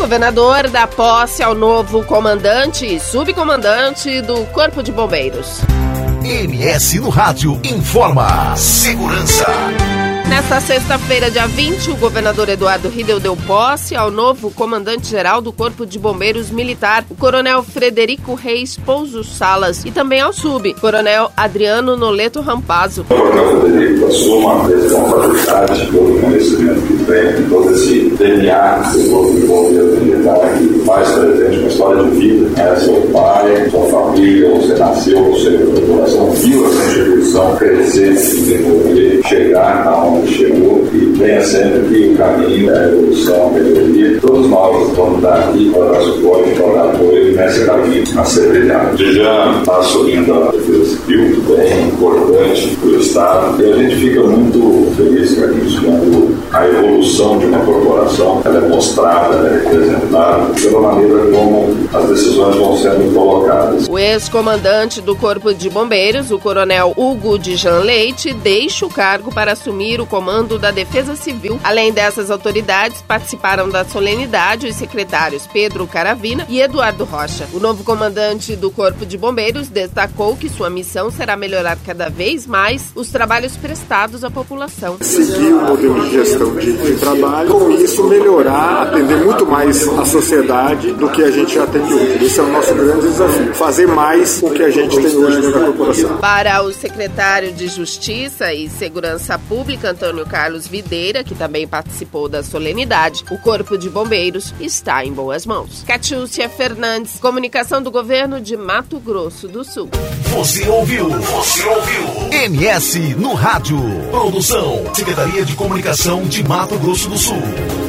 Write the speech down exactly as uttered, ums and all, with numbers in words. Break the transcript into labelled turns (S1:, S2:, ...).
S1: governador dá posse ao novo comandante e subcomandante do Corpo de Bombeiros.
S2: M S no Rádio informa segurança.
S1: Nesta sexta-feira, dia vinte, o governador Eduardo Riedel deu posse ao novo comandante-geral do Corpo de Bombeiros Militar, o coronel Frederico Reis Pouso Salas, e também ao sub, coronel Adriano Noleto Rampazzo.
S3: O coronel Frederico assuma a responsabilidade, todo o conhecimento que tem, todo esse D N A do Corpo de Bombeiros Militar, que faz presente uma história de vida. É seu pai, sua família, você nasceu, você população viu essa instituição crescer, se desenvolver, chegar aonde chegou, e tenha sempre que o caminho é a evolução, a melhoria. Todos nós vamos dar aqui para dar suporte, para dar apoio nesse caminho a ser brilhado. Já está assumindo a Defesa Civil, bem importante para o Estado, e a gente fica muito feliz com isso, quando a evolução de uma corporação ela é mostrada, ela é representada pela maneira como as decisões vão sendo colocadas.
S1: O ex-comandante do Corpo de Bombeiros, o coronel Hugo Dijan Leite, deixa o cargo para assumir o comando da Defesa Civil. Além dessas autoridades, participaram da solenidade os secretários Pedro Caravina e Eduardo Rocha. O novo comandante do Corpo de Bombeiros destacou que sua missão será melhorar cada vez mais os trabalhos prestados à população.
S4: Seguir o modelo de gestão de, de trabalho, com isso melhorar, atender muito mais a sociedade do que a gente já atende hoje. Esse é o nosso grande desafio, fazer mais o que a gente tem hoje dentro da corporação.
S1: Para o secretário de Justiça e Segurança Pública, Antônio Carlos Videira, que também participou da solenidade, o Corpo de Bombeiros está em boas mãos. Catiúcia Fernandes, comunicação do governo de Mato Grosso do Sul.
S2: Você ouviu? Você ouviu? M S no Rádio. Produção, Secretaria de Comunicação de Mato Grosso do Sul.